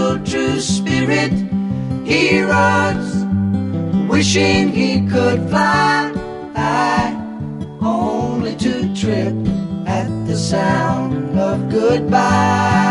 gentle, true spirit, he runs, wishing he could fly, only to trip at the sound of goodbye.